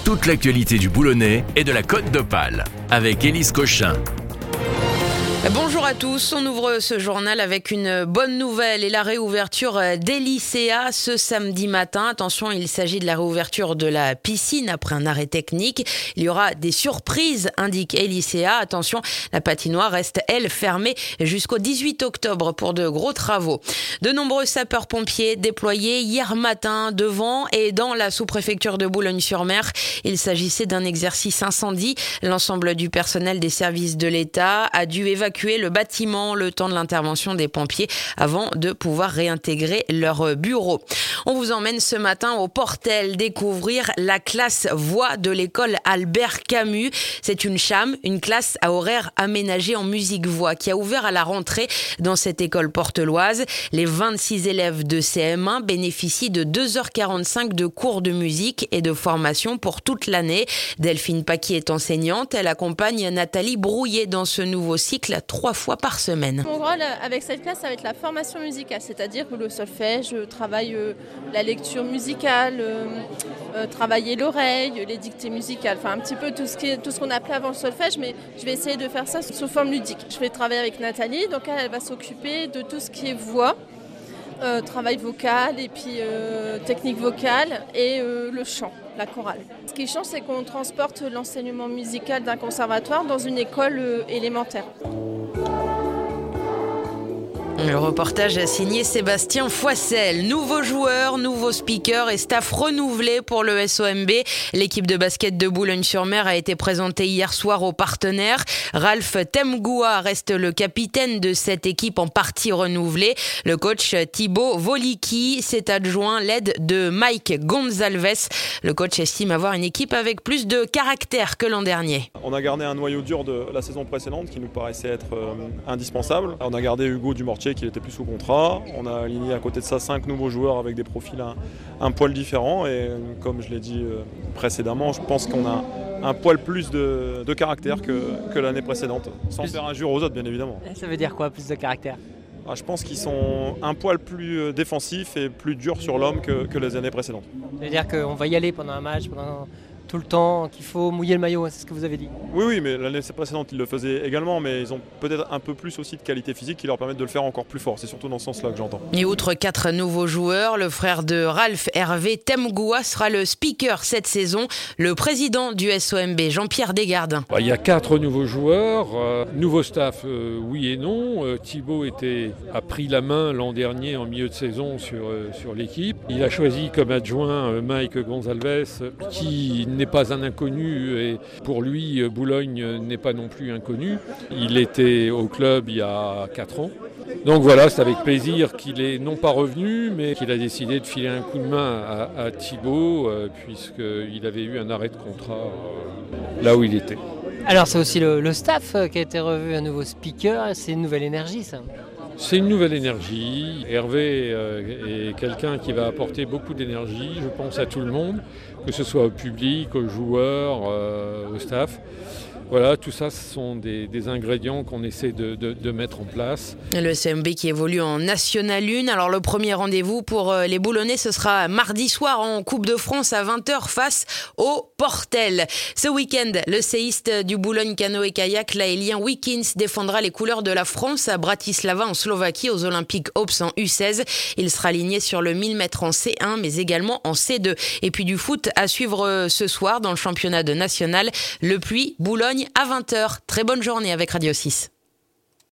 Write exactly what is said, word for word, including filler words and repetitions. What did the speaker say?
Toute l'actualité du Boulonnais et de la Côte d'Opale avec Élise Cochin. Bonjour à tous, on ouvre ce journal avec une bonne nouvelle et la réouverture des lycéas ce samedi matin. Attention, il s'agit de la réouverture de la piscine après un arrêt technique. Il y aura des surprises, indique Lycéa. Attention, la patinoire reste, elle, fermée jusqu'au dix-huit octobre pour de gros travaux. De nombreux sapeurs-pompiers déployés hier matin devant et dans la sous-préfecture de Boulogne-sur-Mer. Il s'agissait d'un exercice incendie. L'ensemble du personnel des services de l'État a dû évacuer le bâtiment le temps de l'intervention des pompiers avant de pouvoir réintégrer leur bureau. On vous emmène ce matin au Portel découvrir la classe voix de l'école Albert Camus. C'est une CHAM, une classe à horaire aménagé en musique voix qui a ouvert à la rentrée dans cette école porteloise. Les vingt-six élèves de C M un bénéficient de deux heures quarante-cinq de cours de musique et de formation pour toute l'année. Delphine Paquis est enseignante. Elle accompagne Nathalie Brouillet dans ce nouveau cycle trois fois par semaine. Mon rôle avec cette classe, ça va être la formation musicale, c'est-à-dire que le solfège, je travaille euh, la lecture musicale, euh, euh, travailler l'oreille, les dictées musicales, enfin un petit peu tout ce, qui est, tout ce qu'on appelait avant le solfège, mais je vais essayer de faire ça sous forme ludique. Je vais travailler avec Nathalie, donc elle, elle va s'occuper de tout ce qui est voix, euh, travail vocal et puis euh, technique vocale et euh, le chant, la chorale. Ce qui change, c'est qu'on transporte l'enseignement musical d'un conservatoire dans une école euh, élémentaire. Le reportage a signé Sébastien Foissel. Nouveaux joueurs, nouveaux speakers et staff renouvelé pour le S O M B. L'équipe de basket de Boulogne-sur-Mer a été présentée hier soir aux partenaires. Ralph Temgoua reste le capitaine de cette équipe en partie renouvelée. Le coach Thibaut Volicki s'est adjoint l'aide de Mike Gonzalves. Le coach estime avoir une équipe avec plus de caractère que l'an dernier. On a gardé un noyau dur de la saison précédente qui nous paraissait être euh, indispensable. On a gardé Hugo Dumortier qui était plus sous contrat. On a aligné à côté de ça cinq nouveaux joueurs avec des profils un, un poil différents. Et comme je l'ai dit euh, précédemment, je pense qu'on a un poil plus de, de caractère que, que l'année précédente. Sans plus... faire injure aux autres, bien évidemment. Ça veut dire quoi, plus de caractère ? Ah, je pense qu'ils sont un poil plus défensifs et plus durs sur l'homme que, que les années précédentes. Ça veut dire qu'on va y aller pendant un match, pendant tout le temps, qu'il faut mouiller le maillot, c'est ce que vous avez dit. Oui, oui, mais l'année précédente, ils le faisaient également, mais ils ont peut-être un peu plus aussi de qualité physique qui leur permettent de le faire encore plus fort. C'est surtout dans ce sens-là que j'entends. Et outre quatre nouveaux joueurs, le frère de Ralph, Hervé Temgoua, sera le speaker cette saison. Le président du S O M B, Jean-Pierre Desgardins. Il y a quatre nouveaux joueurs, euh, nouveau staff, euh, oui et non. Euh, Thibaut était, a pris la main l'an dernier en milieu de saison sur, euh, sur l'équipe. Il a choisi comme adjoint euh, Mike Gonzalves, qui n'est pas un inconnu et pour lui Boulogne n'est pas non plus inconnu. Il était au club il y a quatre ans. Donc voilà, c'est avec plaisir qu'il est non pas revenu, mais qu'il a décidé de filer un coup de main à, à Thibaut, euh, puisqu'il avait eu un arrêt de contrat euh, là où il était. Alors c'est aussi le, le staff qui a été revu, un nouveau speaker, c'est une nouvelle énergie ça. C'est une nouvelle énergie. Hervé euh, est quelqu'un qui va apporter beaucoup d'énergie, je pense, à tout le monde, que ce soit au public, aux joueurs, euh, au staff. Voilà, tout ça, ce sont des, des ingrédients qu'on essaie de, de, de mettre en place. Le S O M B qui évolue en National un. Alors le premier rendez-vous pour les Boulonnais, ce sera mardi soir en Coupe de France à vingt heures face au Portel. Ce week-end, le séiste du Boulogne Canoë Kayak, l'Aélien Wickins, défendra les couleurs de la France à Bratislava en Slovaquie aux Olympiques Ops en U seize. Il sera aligné sur le mille mètres en C un, mais également en C deux. Et puis du foot à suivre ce soir dans le championnat de national. Le Puy, Boulogne à vingt heures. Très bonne journée avec Radio six.